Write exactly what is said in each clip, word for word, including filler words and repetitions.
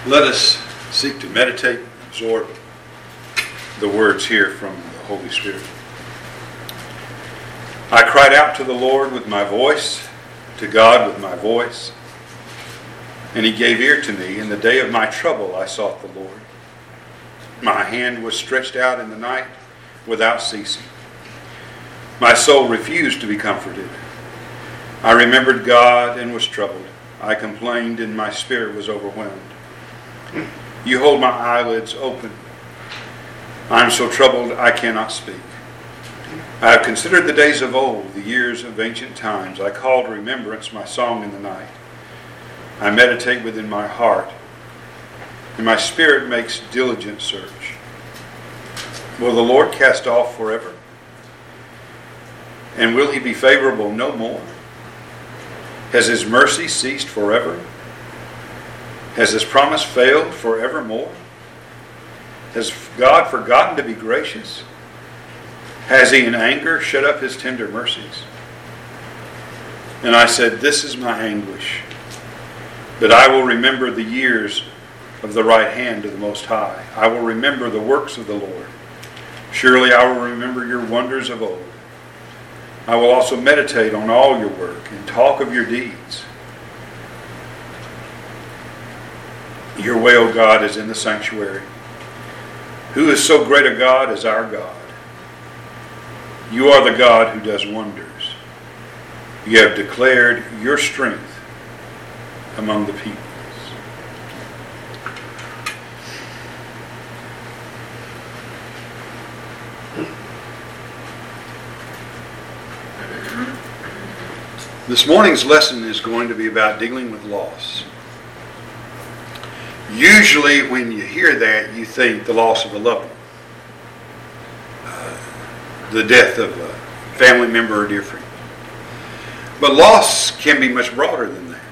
Let us seek to meditate, absorb the words here from the Holy Spirit. I cried out to the Lord with my voice, to God with my voice, and He gave ear to me. In the day of my trouble I sought the Lord. My hand was stretched out in the night without ceasing. My soul refused to be comforted. I remembered God and was troubled. I complained and my spirit was overwhelmed. You hold my eyelids open. I am so troubled I cannot speak. I have considered the days of old, the years of ancient times. I call to remembrance my song in the night. I meditate within my heart, and my spirit makes diligent search. Will the Lord cast off forever? And will He be favorable no more? Has His mercy ceased forever? Has His promise failed forevermore? Has God forgotten to be gracious? Has He in anger shut up His tender mercies? And I said, this is my anguish. But I will remember the years of the right hand of the Most High. I will remember the works of the Lord. Surely I will remember your wonders of old. I will also meditate on all your work and talk of your deeds. Your way, O God, is in the sanctuary. Who is so great a God as our God? You are the God who does wonders. You have declared your strength among the peoples. This morning's lesson is going to be about dealing with loss. Usually when you hear that, you think the loss of a loved one. Uh, the death of a family member or dear friend. But loss can be much broader than that.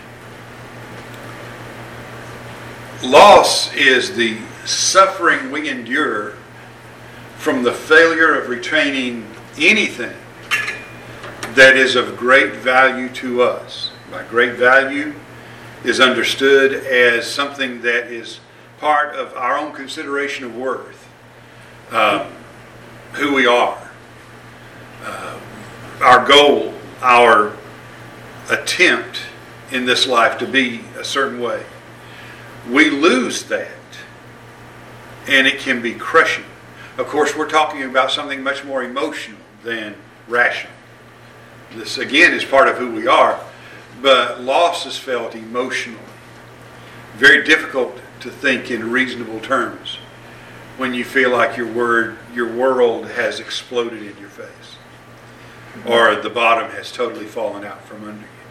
Loss is the suffering we endure from the failure of retaining anything that is of great value to us. By great value is understood as something that is part of our own consideration of worth, um, who we are, uh, our goal, our attempt in this life to be a certain way. We lose that, and it can be crushing. Of course, we're talking about something much more emotional than rational. This, again, is part of who we are, but loss is felt emotionally. Very difficult to think in reasonable terms when you feel like your word, your world has exploded in your face, or the bottom has totally fallen out from under you.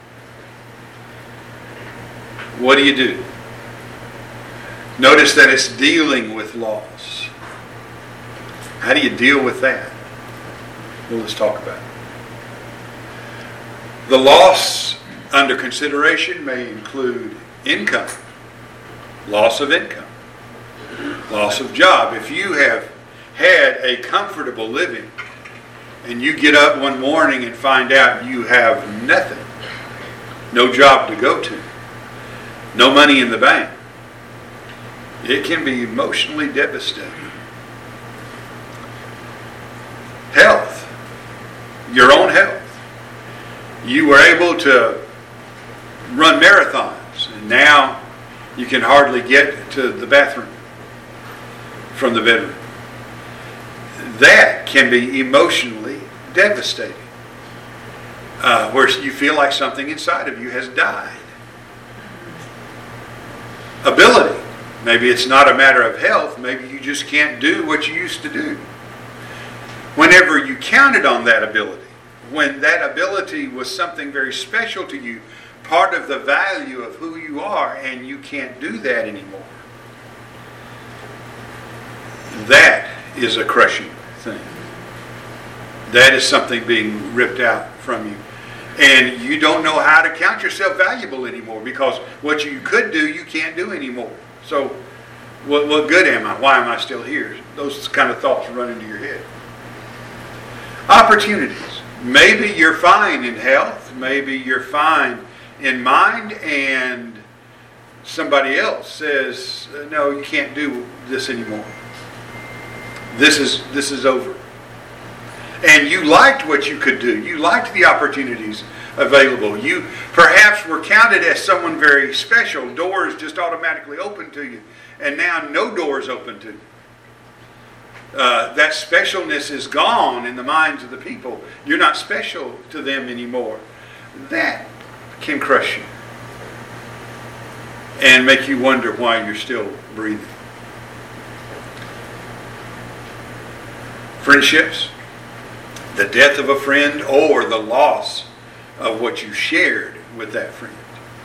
What do you do? Notice that it's dealing with loss. How do you deal with that? Well, let's talk about it. The loss under consideration may include income, loss of income, loss of job. If you have had a comfortable living and you get up one morning and find out you have nothing, no job to go to, no money in the bank, it can be emotionally devastating. Health, your own health. You were able to run marathons, and now you can hardly get to the bathroom from the bedroom. That can be emotionally devastating, uh, where you feel like something inside of you has died. Ability. Maybe it's not a matter of health. Maybe you just can't do what you used to do. Whenever you counted on that ability, when that ability was something very special to you, part of the value of who you are, and you can't do that anymore. That is a crushing thing. That is something being ripped out from you. And you don't know how to count yourself valuable anymore, because what you could do, you can't do anymore. So, what, what good am I? Why am I still here? Those kind of thoughts run into your head. Opportunities. Maybe you're fine in health. Maybe you're fine in mind, and somebody else says, no, you can't do this anymore. This is this is over. And you liked what you could do. You liked the opportunities available. You perhaps were counted as someone very special. Doors just automatically open to you. And now no doors open to you. Uh, that specialness is gone in the minds of the people. You're not special to them anymore. That can crush you. And make you wonder why you're still breathing. Friendships, the death of a friend, or the loss of what you shared with that friend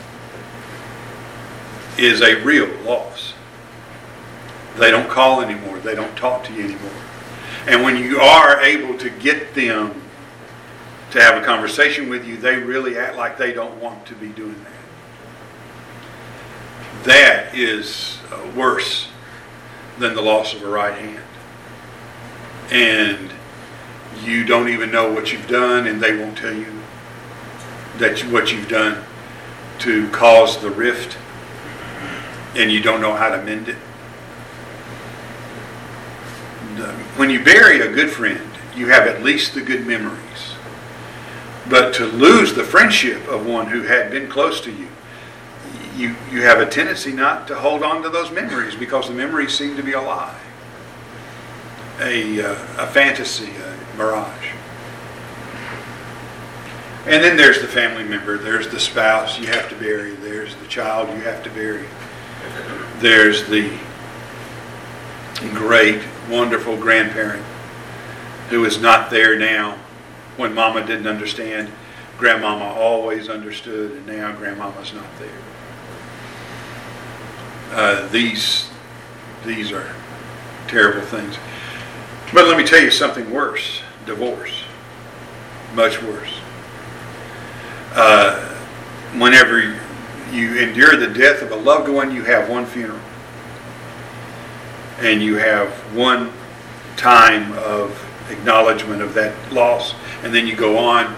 is a real loss. They don't call anymore. They don't talk to you anymore. And when you are able to get them to have a conversation with you, they really act like they don't want to be doing that. That is uh, worse than the loss of a right hand. And you don't even know what you've done, and they won't tell you that you, what you've done to cause the rift, and you don't know how to mend it. When you bury a good friend, you have at least the good memories. But to lose the friendship of one who had been close to you, you, you have a tendency not to hold on to those memories because the memories seem to be a lie. A, uh, a fantasy, a mirage. And then there's the family member, there's the spouse you have to bury, there's the child you have to bury, there's the great, wonderful grandparent who is not there now. When Mama didn't understand, Grandmama always understood, and now Grandmama's not there. Uh, these, these are terrible things. But let me tell you something worse. Divorce. Much worse. Uh, whenever you endure the death of a loved one, you have one funeral. And you have one time of acknowledgement of that loss. And then you go on.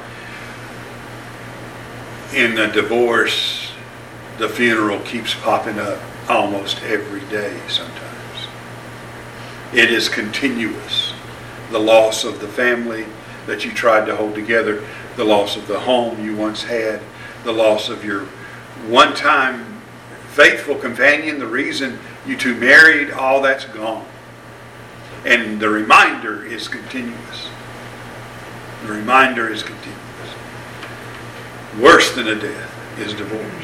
In the divorce, the funeral keeps popping up almost every day sometimes. It is continuous. The loss of the family that you tried to hold together, the loss of the home you once had, the loss of your one-time faithful companion, the reason you two married, all that's gone. And the reminder is continuous. The reminder is continuous. Worse than a death is divorce.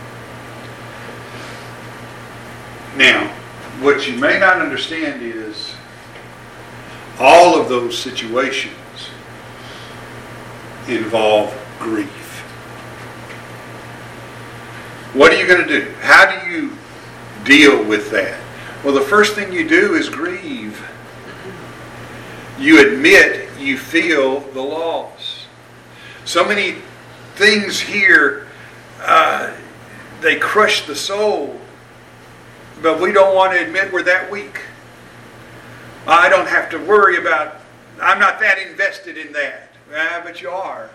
Now, what you may not understand is all of those situations involve grief. What are you going to do? How do you deal with that? Well, the first thing you do is grieve. You admit you feel the loss. So many things here, uh, they crush the soul. But we don't want to admit we're that weak. I don't have to worry about, I'm not that invested in that. Ah, but you are.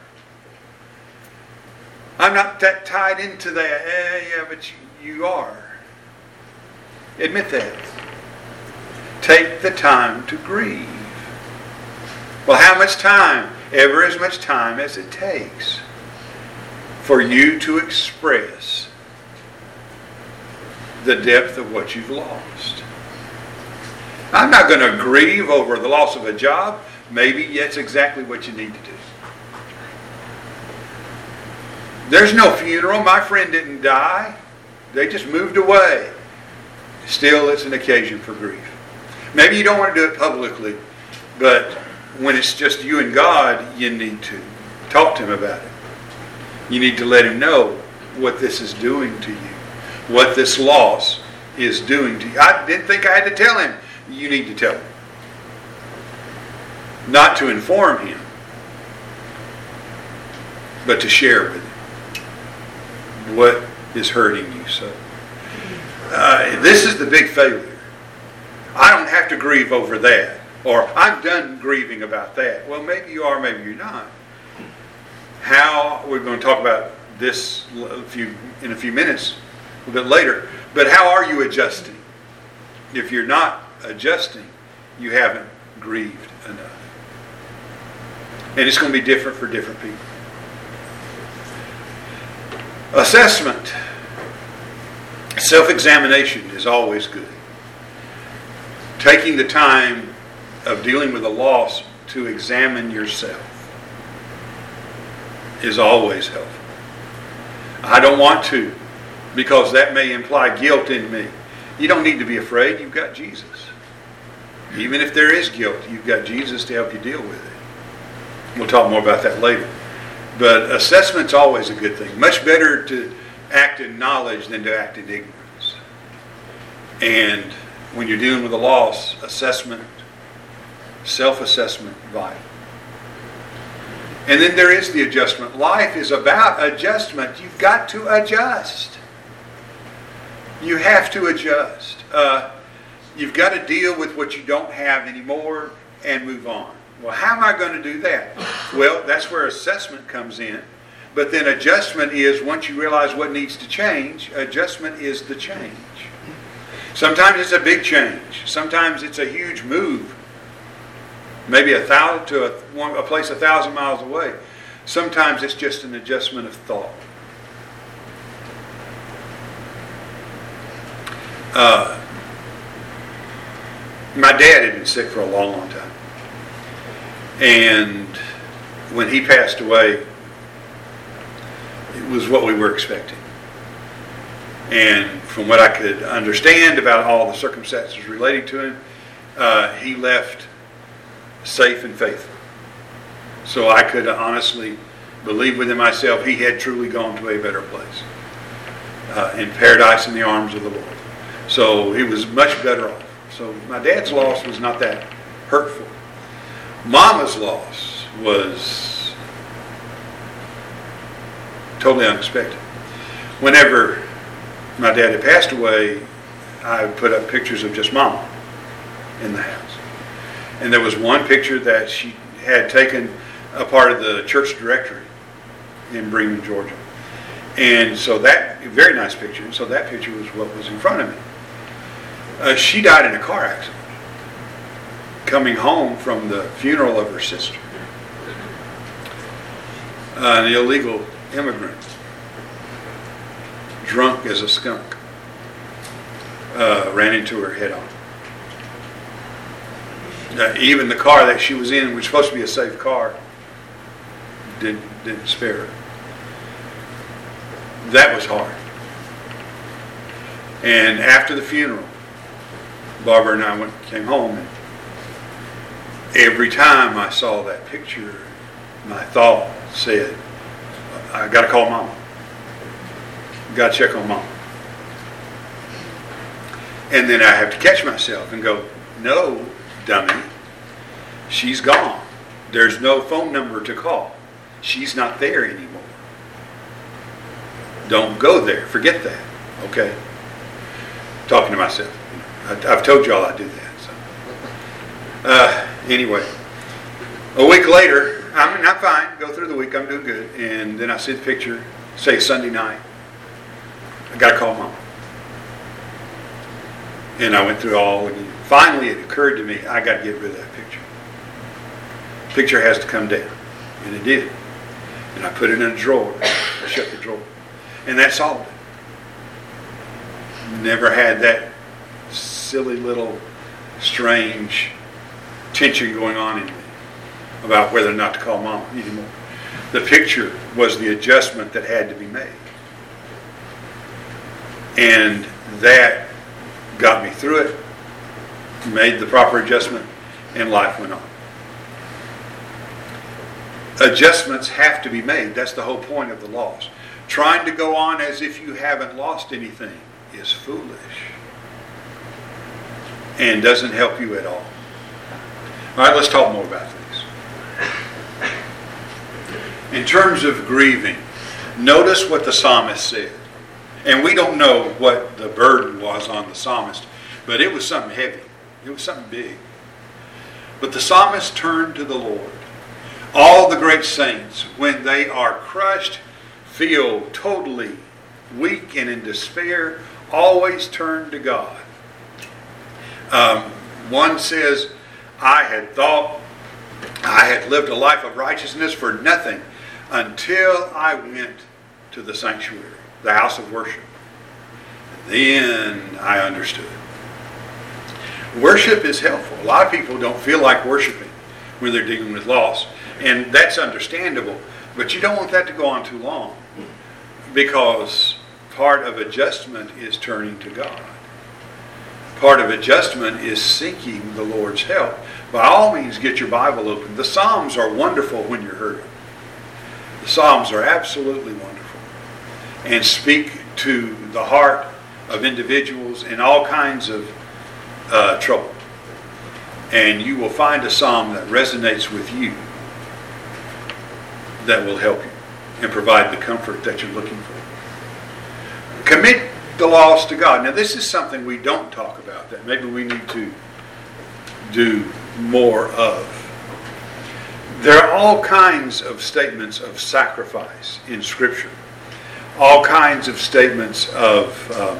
I'm not that tied into that. Eh, yeah, but you, you are. Admit that. Take the time to grieve. Well, how much time? Ever as much time as it takes for you to express the depth of what you've lost. I'm not going to grieve over the loss of a job. Maybe that's exactly what you need to do. There's no funeral. My friend didn't die. They just moved away. Still, it's an occasion for grief. Maybe you don't want to do it publicly, but when it's just you and God, you need to talk to Him about it. You need to let Him know what this is doing to you. What this loss is doing to you. I didn't think I had to tell him. You need to tell him. Not to inform him, but to share with him what is hurting you so. Uh, this is the big failure. I don't have to grieve over that. Or I'm done grieving about that. Well, maybe you are, maybe you're not. How, we're going to talk about this in a few minutes. a bit later. But how are you adjusting? If you're not adjusting, you haven't grieved enough. And it's going to be different for different people. Assessment. Self-examination is always good. Taking the time of dealing with a loss to examine yourself is always helpful. I don't want to, because that may imply guilt in me. You don't need to be afraid. You've got Jesus. Even if there is guilt, you've got Jesus to help you deal with it. We'll talk more about that later. But assessment's always a good thing. Much better to act in knowledge than to act in ignorance. And when you're dealing with a loss, assessment, self-assessment, vital. And then there is the adjustment. Life is about adjustment. You've got to adjust. You have to adjust. Uh, you've got to deal with what you don't have anymore and move on. Well, how am I going to do that? Well, that's where assessment comes in. But then adjustment is, once you realize what needs to change, adjustment is the change. Sometimes it's a big change. Sometimes it's a huge move. Maybe a thousand to a, a place a thousand miles away. Sometimes it's just an adjustment of thought. Uh, my dad had been sick for a long, long time. And when he passed away, it was what we were expecting. And from what I could understand about all the circumstances relating to him, uh, he left safe and faithful. So I could honestly believe within myself he had truly gone to a better place. Uh, in paradise in the arms of the Lord. So he was much better off. So my dad's loss was not that hurtful. Mama's loss was totally unexpected. Whenever my dad had passed away, I put up pictures of just Mama in the house. And there was one picture that she had taken a part of the church directory in Bremen, Georgia. And so that, very nice picture, so that picture was what was in front of me. Uh, she died in a car accident, coming home from the funeral of her sister. Uh, an illegal immigrant, drunk as a skunk, uh, ran into her head on. Uh, even the car that she was in, which was supposed to be a safe car, didn't, didn't spare her. That was hard. And after the funeral, Barbara and I went, came home, and every time I saw that picture, my thought said, I got to call Mama. Got to check on Mama. And then I have to catch myself and go, no, dummy, she's gone. There's no phone number to call. She's not there anymore. Don't go there. Forget that. Okay? Talking to myself. I've told y'all I do that. So. Uh, anyway, a week later, I'm, I'm fine. Go through the week. I'm doing good. And then I see the picture. Say Sunday night. I got to call Mom. And I went through all again. Finally, it occurred to me, I got to get rid of that picture. Picture has to come down. And it did. And I put it in a drawer. I shut the drawer. And that solved it. Never had that silly little strange tension going on in me about whether or not to call Mom anymore. The picture was the adjustment that had to be made. And that got me through it, made the proper adjustment, and life went on. Adjustments have to be made. That's the whole point of the loss. Trying to go on as if you haven't lost anything is foolish and doesn't help you at all. All right, let's talk more about this. In terms of grieving, notice what the psalmist said. And we don't know what the burden was on the psalmist, but it was something heavy. It was something big. But the psalmist turned to the Lord. All the great saints, when they are crushed, feel totally weak and in despair, always turn to God. Um, one says, I had thought I had lived a life of righteousness for nothing until I went to the sanctuary, the house of worship. Then I understood. Worship is helpful. A lot of people don't feel like worshiping when they're dealing with loss, and that's understandable. But you don't want that to go on too long, because part of adjustment is turning to God. Part of adjustment is seeking the Lord's help. By all means, get your Bible open. The Psalms are wonderful when you're hurting. The Psalms are absolutely wonderful and speak to the heart of individuals in all kinds of uh, trouble. And you will find a psalm that resonates with you that will help you and provide the comfort that you're looking for. Commit the loss to God. Now, this is something we don't talk about that maybe we need to do more of. There are all kinds of statements of sacrifice in Scripture. All kinds of statements of um,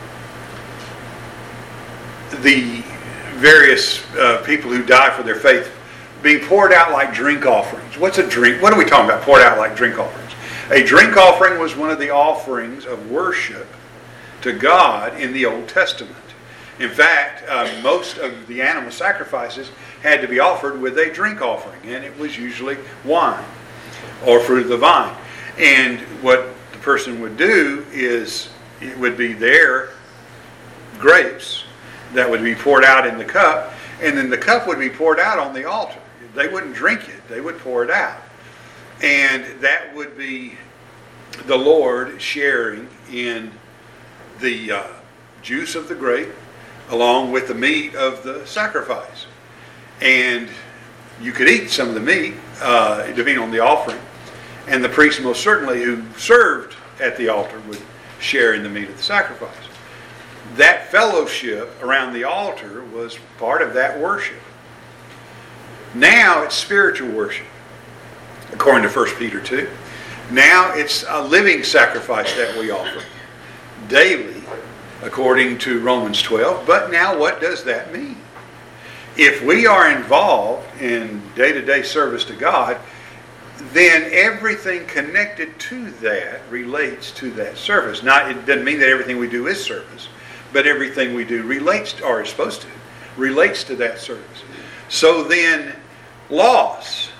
the various uh, people who die for their faith being poured out like drink offerings. What's a drink? What are we talking about? Poured out like drink offerings. A drink offering was one of the offerings of worship to God in the Old Testament. In fact, uh, most of the animal sacrifices had to be offered with a drink offering, and it was usually wine or fruit of the vine. And what the person would do is, it would be their grapes that would be poured out in the cup, and then the cup would be poured out on the altar. They wouldn't drink it, they would pour it out. And that would be the Lord sharing in the uh, juice of the grape along with the meat of the sacrifice. And you could eat some of the meat, uh, depending on the offering. And the priest, most certainly, who served at the altar, would share in the meat of the sacrifice. That fellowship around the altar was part of that worship. Now it's spiritual worship, according to First Peter two. Now it's a living sacrifice that we offer daily, according to Romans twelve. But now what does that mean? If we are involved in day-to-day service to God, then everything connected to that relates to that service. Not, it doesn't mean that everything we do is service, but everything we do relates to, or is supposed to, relates to that service. So then, loss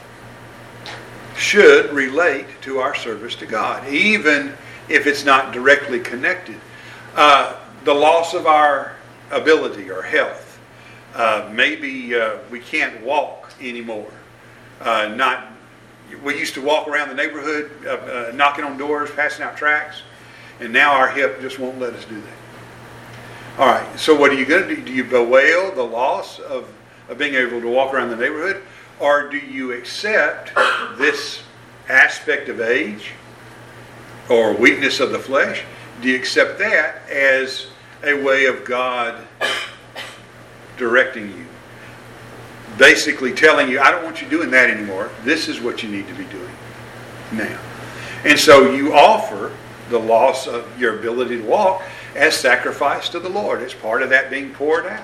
should relate to our service to God, even if it's not directly connected. Uh, the loss of our ability or health. Uh, maybe uh, we can't walk anymore. Uh, not, we used to walk around the neighborhood, uh, uh, knocking on doors, passing out tracts, and now our hip just won't let us do that. All right, so what are you going to do? Do you bewail the loss of, of being able to walk around the neighborhood, or do you accept this aspect of age or weakness of the flesh? Do you accept that as a way of God directing you? Basically telling you, I don't want you doing that anymore. This is what you need to be doing now. And so you offer the loss of your ability to walk as sacrifice to the Lord. It's part of that being poured out.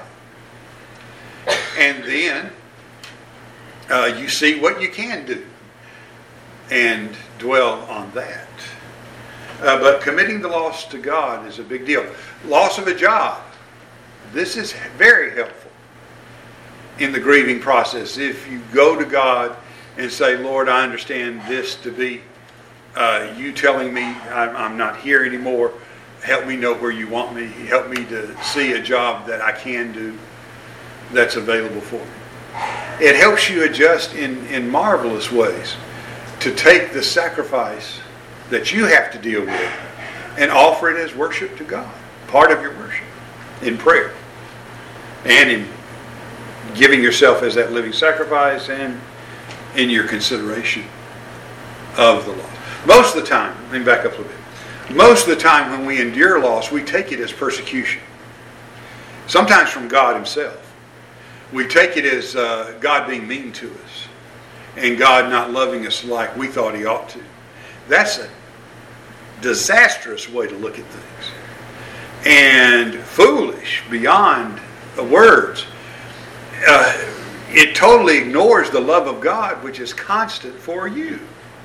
And then uh, you see what you can do and dwell on that. Uh, but committing the loss to God is a big deal. Loss of a job. This is very helpful in the grieving process. If you go to God and say, Lord, I understand this to be uh, you telling me I'm, I'm not here anymore. Help me know where you want me. Help me to see a job that I can do that's available for me. It helps you adjust in, in marvelous ways to take the sacrifice that you have to deal with and offer it as worship to God. Part of your worship in prayer and in giving yourself as that living sacrifice and in your consideration of the loss. Most of the time, let me back up a little bit. Most of the time when we endure loss, we take it as persecution. Sometimes from God himself. We take it as uh, God being mean to us and God not loving us like we thought he ought to. That's a disastrous way to look at things. And foolish beyond words. Uh, it totally ignores the love of God, which is constant for you.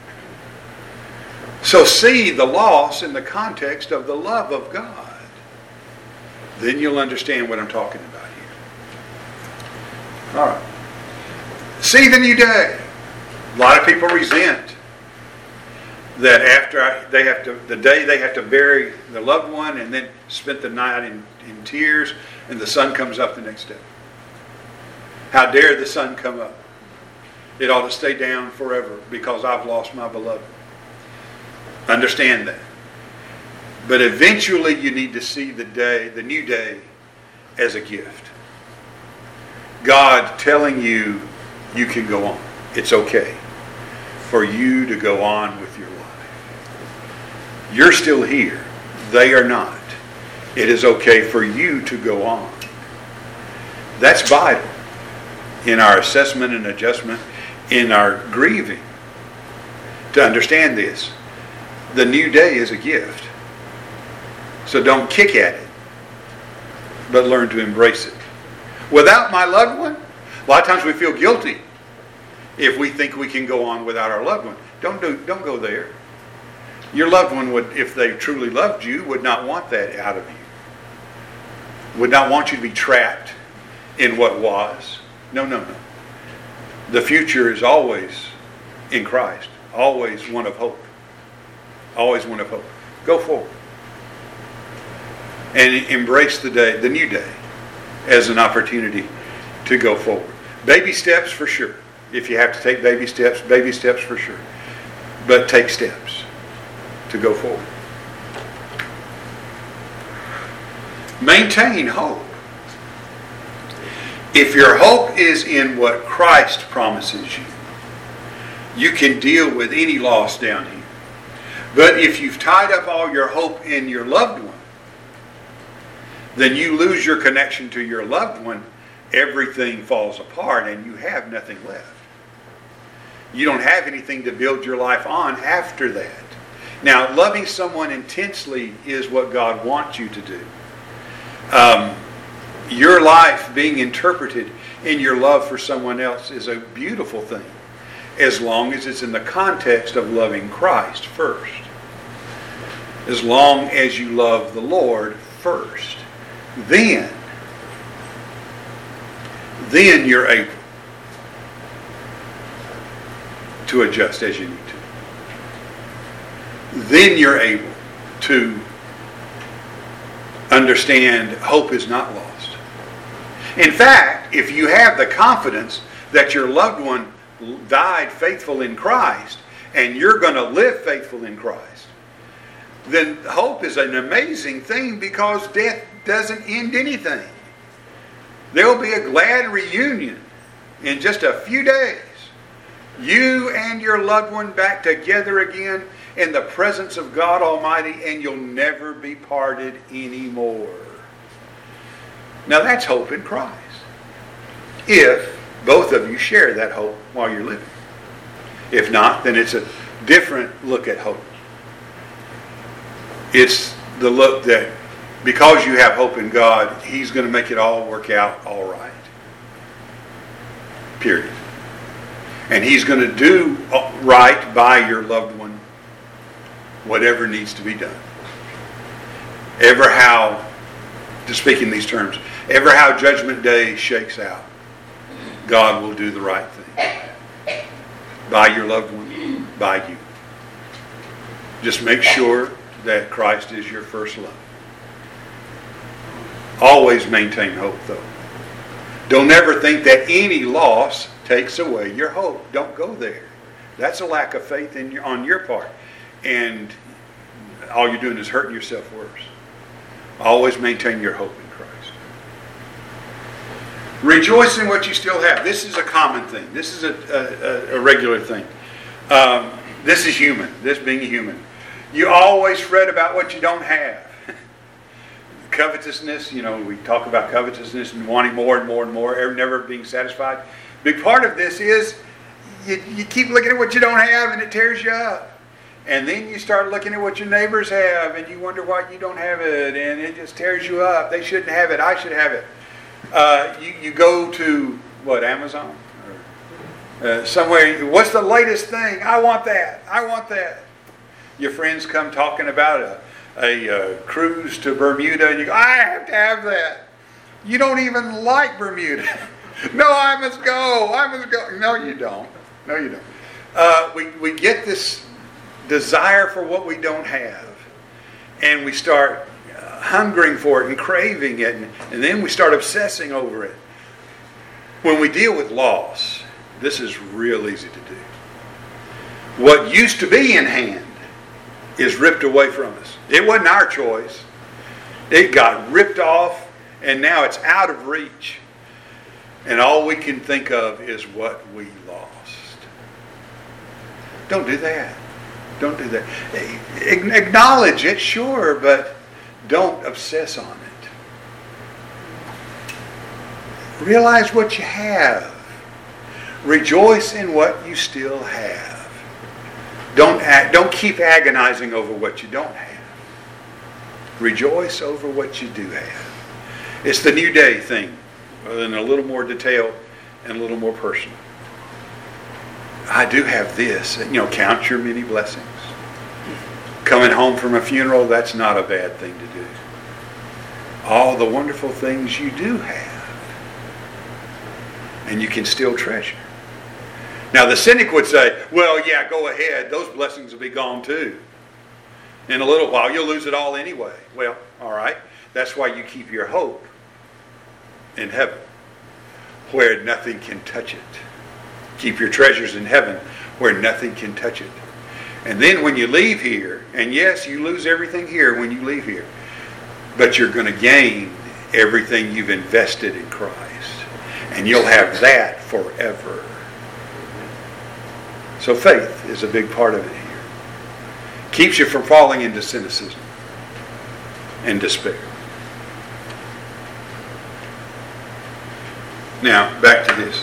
So see the loss in the context of the love of God. Then you'll understand what I'm talking about here. All right. See the new day. A lot of people resent that after I, they have to, the day they have to bury the loved one and then spend the night in, in tears, and the sun comes up the next day. How dare the sun come up? It ought to stay down forever because I've lost my beloved. Understand that. But eventually you need to see the day, the new day, as a gift. God telling you you can go on. It's okay for you to go on with your life. You're still here. They are not. It is okay for you to go on. That's vital in our assessment and adjustment, in our grieving, to understand this. The new day is a gift. So don't kick at it, but learn to embrace it. Without my loved one, a lot of times we feel guilty if we think we can go on without our loved one. Don't do, don't go there. Your loved one would, if they truly loved you, would not want that out of you. Would not want you to be trapped in what was. No, no, no. The future is always in Christ. Always one of hope. Always one of hope. Go forward. And embrace the day, the new day, as an opportunity to go forward. Baby steps for sure. If you have to take baby steps, baby steps for sure. But take steps to go forward. Maintain hope. If your hope is in what Christ promises you, you can deal with any loss down here. But if you've tied up all your hope in your loved one, then you lose your connection to your loved one. Everything falls apart and you have nothing left. You don't have anything to build your life on after that. Now, loving someone intensely is what God wants you to do. Um, your life being interpreted in your love for someone else is a beautiful thing, as long as it's in the context of loving Christ first. As long as you love the Lord first. Then, then you're able to adjust as you need to. Then you're able to understand hope is not lost. In fact, if you have the confidence that your loved one died faithful in Christ and you're going to live faithful in Christ, then hope is an amazing thing because death doesn't end anything. There'll be a glad reunion in just a few days. You and your loved one back together again in the presence of God Almighty, and you'll never be parted anymore. Now that's hope in Christ. If both of you share that hope while you're living. If not, then it's a different look at hope. It's the look that because you have hope in God, He's going to make it all work out all right. Period. And He's going to do right by your loved one, whatever needs to be done. Ever how, to speak in these terms, ever how Judgment Day shakes out, God will do the right thing. By your loved one, by you. Just make sure that Christ is your first love. Always maintain hope, though. Don't ever think that any loss takes away your hope. Don't go there. That's a lack of faith in your, on your part. And all you're doing is hurting yourself worse. Always maintain your hope in Christ. Rejoice in what you still have. This is a common thing. This is a, a, a regular thing. Um, this is human. This being human. You always fret about what you don't have. Covetousness, you know, we talk about covetousness and wanting more and more and more, never being satisfied. Big part of this is you, you keep looking at what you don't have and it tears you up. And then you start looking at what your neighbors have, and you wonder why you don't have it, and it just tears you up. They shouldn't have it. I should have it. Uh, you, you go to, what, Amazon? Or, uh, somewhere, what's the latest thing? I want that. I want that. Your friends come talking about a, a, a cruise to Bermuda, and you go, I have to have that. You don't even like Bermuda. No, I must go. I must go. No, you don't. No, you don't. Uh, we, we get this desire for what we don't have, and we start uh, hungering for it and craving it, and, and then we start obsessing over it. When we deal with loss, this is real easy to do. What used to be in hand is ripped away from us. It wasn't our choice. It got ripped off, and now it's out of reach, and all we can think of is what we lost. Don't do that. Don't do that. Acknowledge it, sure, but don't obsess on it. Realize what you have. Rejoice in what you still have. Don't act, don't keep agonizing over what you don't have. Rejoice over what you do have. It's the New Day thing, in a little more detail and a little more personal. I do have this. You know, count your many blessings. Coming home from a funeral, that's not a bad thing to do. All the wonderful things you do have, and you can still treasure. Now, the cynic would say, well, yeah, go ahead. Those blessings will be gone too. In a little while, you'll lose it all anyway. Well, all right. That's why you keep your hope in heaven, where nothing can touch it. Keep your treasures in heaven, where nothing can touch it. And then when you leave here, and yes, you lose everything here when you leave here, but you're going to gain everything you've invested in Christ. And you'll have that forever. So faith is a big part of it here. Keeps you from falling into cynicism and despair. Now, back to this.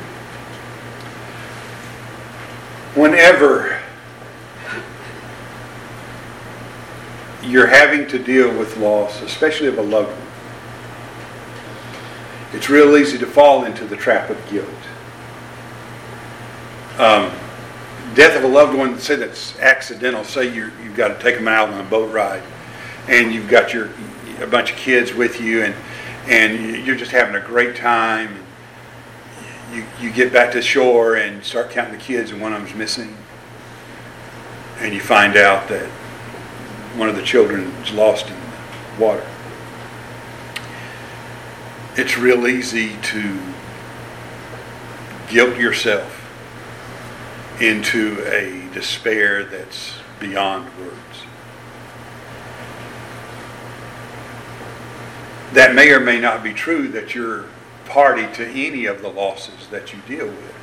Whenever you're having to deal with loss, especially of a loved one, it's real easy to fall into the trap of guilt. Um, death of a loved one, say that's accidental. Say you're, you've got to take them out on a boat ride, and you've got your a bunch of kids with you, and and you're just having a great time. You, you get back to shore and start counting the kids, and one of them's missing. And you find out that one of the children is lost in the water. It's real easy to guilt yourself into a despair that's beyond words. That may or may not be true that you're party to any of the losses that you deal with.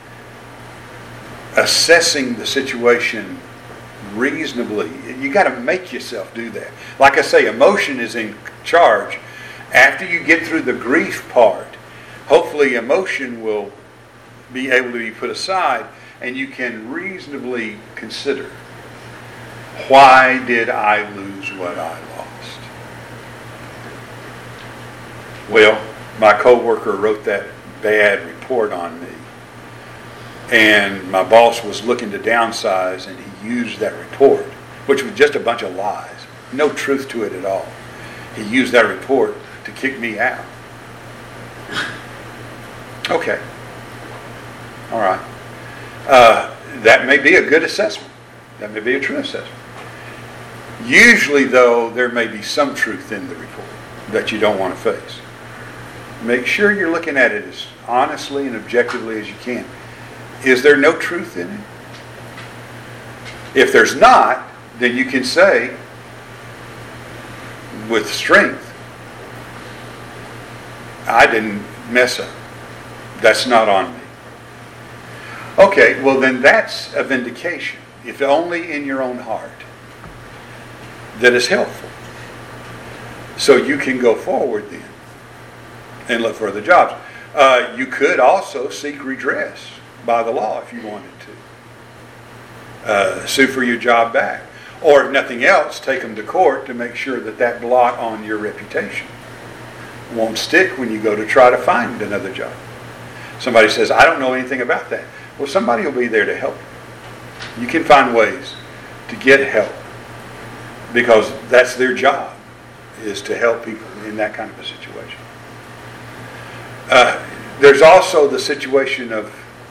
Assessing the situation reasonably, you got to make yourself do that. Like I say, emotion is in charge. After you get through the grief part, hopefully emotion will be able to be put aside, and you can reasonably consider, why did I lose what I lost? Well, my coworker wrote that bad report on me, and my boss was looking to downsize, and he used that report, which was just a bunch of lies, no truth to it at all. He used that report to kick me out. Okay. All right. Uh, that may be a good assessment. That may be a true assessment. Usually, though, there may be some truth in the report that you don't want to face. Make sure you're looking at it as honestly and objectively as you can. Is there no truth in it? If there's not, then you can say with strength, I didn't mess up. That's not on me. Okay, well then that's a vindication, if only in your own heart, that is helpful. So you can go forward then and look for other jobs. Uh, you could also seek redress by the law if you wanted uh, sue for your job back. Or if nothing else, take them to court to make sure that that blot on your reputation won't stick when you go to try to find another job. Somebody says, I don't know anything about that. Well, somebody will be there to help you. You can find ways to get help because that's their job, is to help people in that kind of a situation. Uh, there's also the situation of,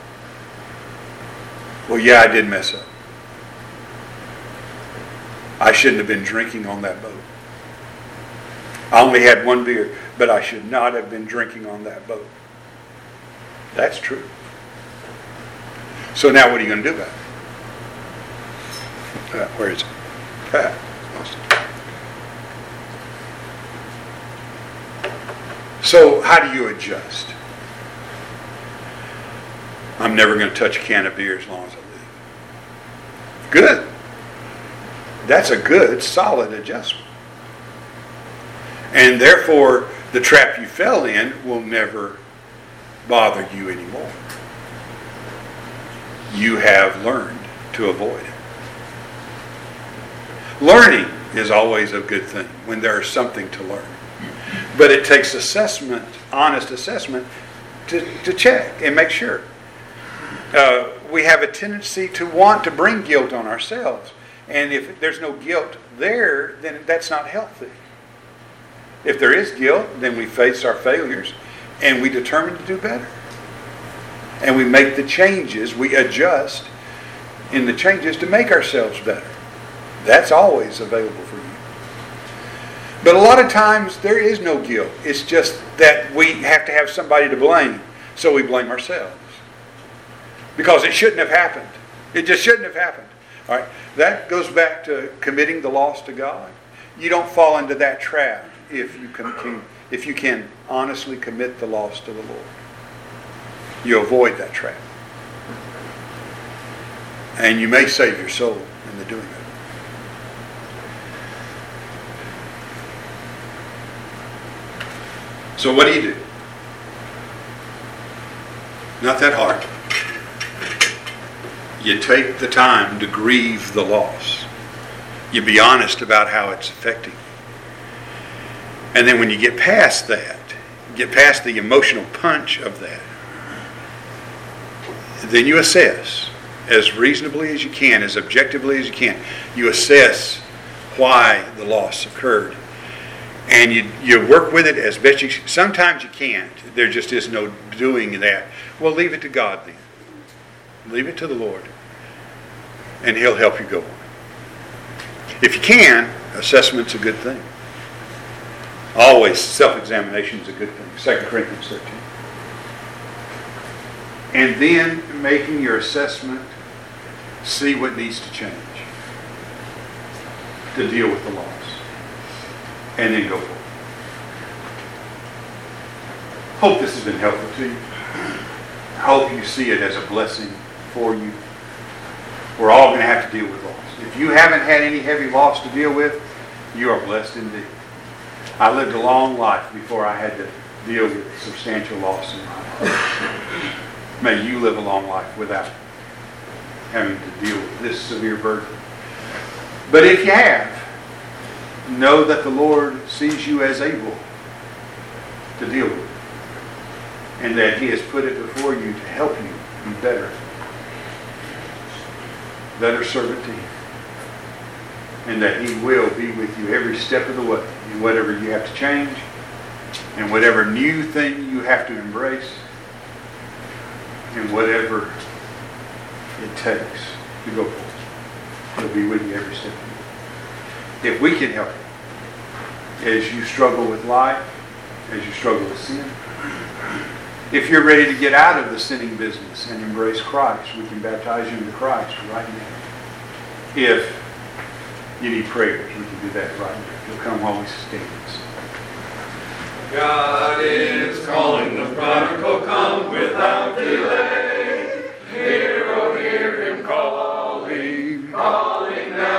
well, yeah, I did mess up. I shouldn't have been drinking on that boat. I only had one beer, but I should not have been drinking on that boat. That's true. So now what are you going to do about it? Uh, where is it? Ah, lost it. So how do you adjust? I'm never going to touch a can of beer as long as I live. Good. That's a good, solid adjustment. And therefore, the trap you fell in will never bother you anymore. You have learned to avoid it. Learning is always a good thing when there is something to learn. But it takes assessment, honest assessment, to, to check and make sure. Uh, we have a tendency to want to bring guilt on ourselves. And if there's no guilt there, then that's not healthy. If there is guilt, then we face our failures and we determine to do better. And we make the changes, we adjust in the changes to make ourselves better. That's always available for you. But a lot of times there is no guilt. It's just that we have to have somebody to blame, so we blame ourselves. Because it shouldn't have happened. It just shouldn't have happened. All right, that goes back to committing the loss to God. You don't fall into that trap if you can, if you can honestly commit the loss to the Lord. You avoid that trap. And you may save your soul in the doing of it. So what do you do? Not that hard. You take the time to grieve the loss. You be honest about how it's affecting you. And then when you get past that, get past the emotional punch of that, then you assess as reasonably as you can, as objectively as you can. You assess why the loss occurred. And you, you work with it as best you can. Sometimes you can't. There just is no doing that. Well, leave it to God then. Leave it to the Lord. And He'll help you go on. If you can, assessment's a good thing. Always self-examination is a good thing. Second Corinthians thirteen. And then making your assessment, see what needs to change to deal with the loss. And then go forward. Hope this has been helpful to you. I hope you see it as a blessing for you. We're all going to have to deal with loss. If you haven't had any heavy loss to deal with, you are blessed indeed. I lived a long life before I had to deal with substantial loss in my life. May you live a long life without having to deal with this severe burden. But if you have, know that the Lord sees you as able to deal with it. And that He has put it before you to help you be better. Better servant to Him. And that He will be with you every step of the way in whatever you have to change and whatever new thing you have to embrace and whatever it takes to go forward. He'll be with you every step of the way. If we can help you as you struggle with life, as you struggle with sin, if you're ready to get out of the sinning business and embrace Christ, we can baptize you into Christ right now. If you need prayers, we can do that right now. You'll come while we stand. God is calling the prodigal, come without delay.